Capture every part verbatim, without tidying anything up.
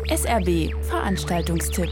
S R B Veranstaltungstipp.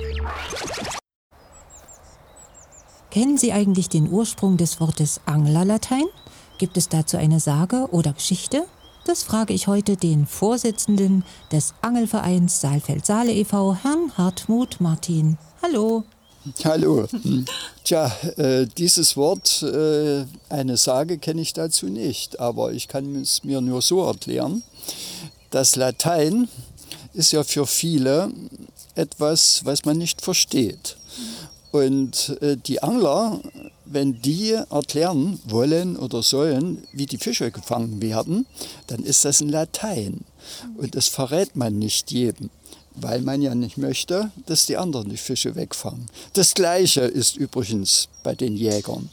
Kennen Sie eigentlich den Ursprung des Wortes Anglerlatein? Gibt es dazu eine Sage oder Geschichte? Das frage ich heute den Vorsitzenden des Angelvereins Saalfeld-Saale e V, Herrn Hartmut Martin. Hallo. Hallo. Tja, äh, dieses Wort, äh, eine Sage kenne ich dazu nicht, aber ich kann es mir nur so erklären. Das Latein ist ja für viele etwas, was man nicht versteht. Und äh, die Angler, wenn die erklären wollen oder sollen, wie die Fische gefangen werden, dann ist das in Latein. Und das verrät man nicht jedem, weil man ja nicht möchte, dass die anderen die Fische wegfangen. Das Gleiche ist übrigens bei den Jägern.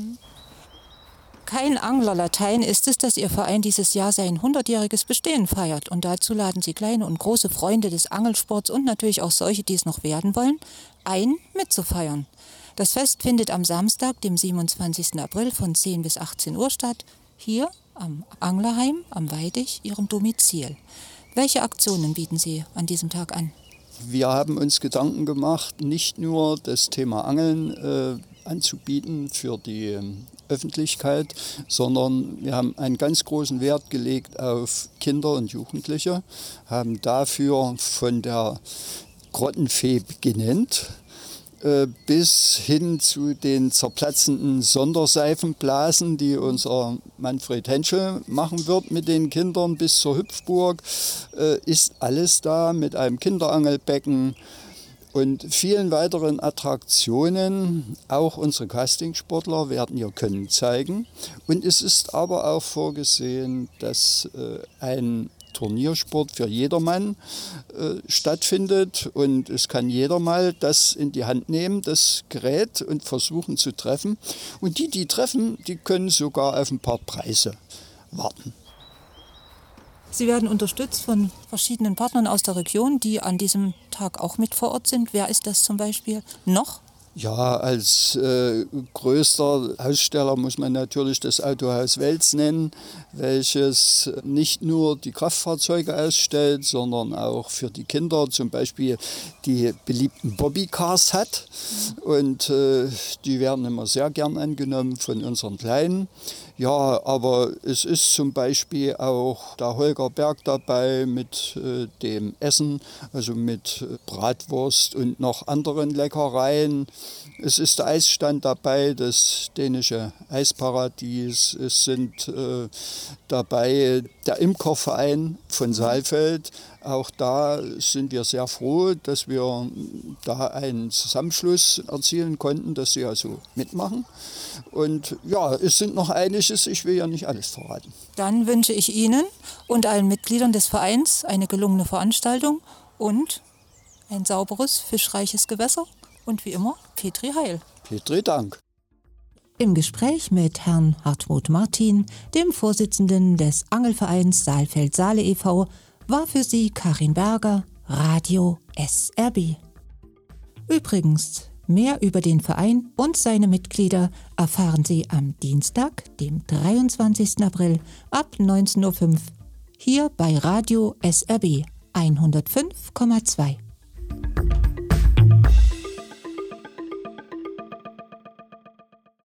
Kein Anglerlatein ist es, dass Ihr Verein dieses Jahr sein hundertjähriges Bestehen feiert. Und dazu laden Sie kleine und große Freunde des Angelsports und natürlich auch solche, die es noch werden wollen, ein, mitzufeiern. Das Fest findet am Samstag, dem siebenundzwanzigsten April von zehn bis achtzehn Uhr statt, hier am Anglerheim am Weidich, Ihrem Domizil. Welche Aktionen bieten Sie an diesem Tag an? Wir haben uns Gedanken gemacht, nicht nur das Thema Angeln äh, anzubieten für die äh, Öffentlichkeit, sondern wir haben einen ganz großen Wert gelegt auf Kinder und Jugendliche, haben dafür von der Grottenfee beginnend äh, bis hin zu den zerplatzenden Sonderseifenblasen, die unser Manfred Henschel machen wird mit den Kindern, bis zur Hüpfburg, äh, ist alles da mit einem Kinderangelbecken und vielen weiteren Attraktionen. Auch unsere Castingsportler werden ihr Können zeigen. Und es ist aber auch vorgesehen, dass äh, ein Turniersport für jedermann äh, stattfindet. Und es kann jeder mal das in die Hand nehmen, das Gerät, und versuchen zu treffen. Und die, die treffen, die können sogar auf ein paar Preise warten. Sie werden unterstützt von verschiedenen Partnern aus der Region, die an diesem Tag auch mit vor Ort sind. Wer ist das zum Beispiel noch? Ja, als äh, größter Aussteller muss man natürlich das Autohaus Welz nennen, welches nicht nur die Kraftfahrzeuge ausstellt, sondern auch für die Kinder zum Beispiel die beliebten Bobbycars hat. Und äh, die werden immer sehr gern angenommen von unseren Kleinen. Ja, aber es ist zum Beispiel auch der Holger Berg dabei mit äh, dem Essen, also mit äh, Bratwurst und noch anderen Leckereien. Es ist der Eisstand dabei, das dänische Eisparadies. Es sind äh, dabei der Imkerverein von Saalfeld. Auch da sind wir sehr froh, dass wir da einen Zusammenschluss erzielen konnten, dass sie also mitmachen. Und ja, es sind noch einiges, ich will ja nicht alles verraten. Dann wünsche ich Ihnen und allen Mitgliedern des Vereins eine gelungene Veranstaltung und ein sauberes, fischreiches Gewässer. Und wie immer, Petri Heil. Petri Dank. Im Gespräch mit Herrn Hartmut Martin, dem Vorsitzenden des Angelvereins Saalfeld-Saale e V, war für Sie Karin Berger, Radio S R B. Übrigens, mehr über den Verein und seine Mitglieder erfahren Sie am Dienstag, dem dreiundzwanzigsten April ab neunzehn Uhr fünf hier bei Radio S R B hundertfünf Komma zwei.